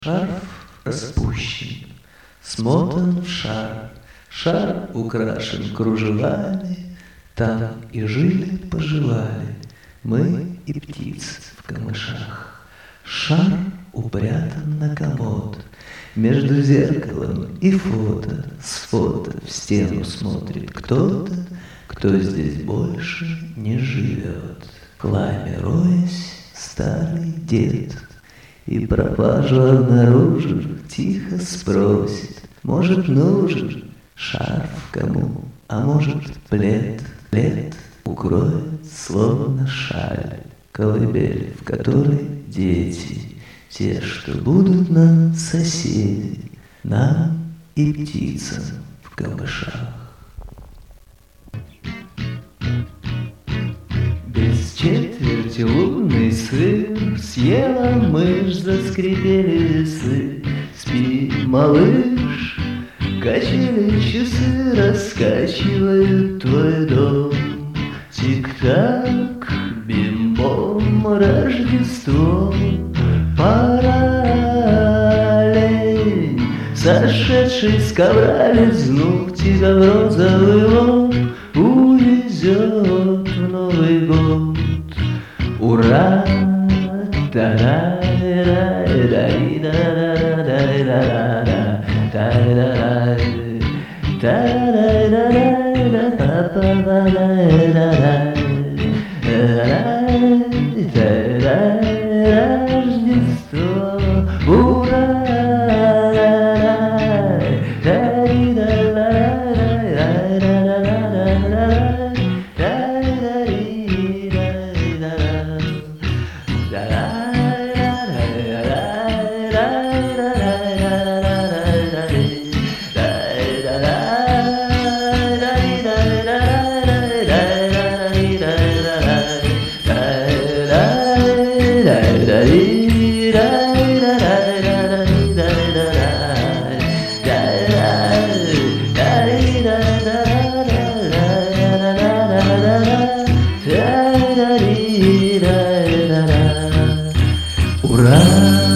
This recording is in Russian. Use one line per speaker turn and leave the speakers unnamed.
Шарф распущен, смотан в шар, шар украшен кружевами, там и жили-поживали мы и птицы в камышах. Шар упрятан на комод, между зеркалом и фото, с фото в стену смотрит кто-то, кто здесь больше не живет. В хламе роясь, старый дед и пропажу обнаружив, тихо спросит: может, нужен шарф кому, а может, плед? Плед укроет, словно шаль, колыбель, в которой дети, те, что будут нам соседи, нам и птицам в камышах. Без четверти лунный сыр съела мышь, заскрипели весы. Спи, малыш, качели часы раскачивают твой дом. Тик-так, бим-бом, Рождество, параллель, сошедший с ковра лизнув тебя в розовый лоб, увезет в Новый год. Ура! Рождество, ура! Ура!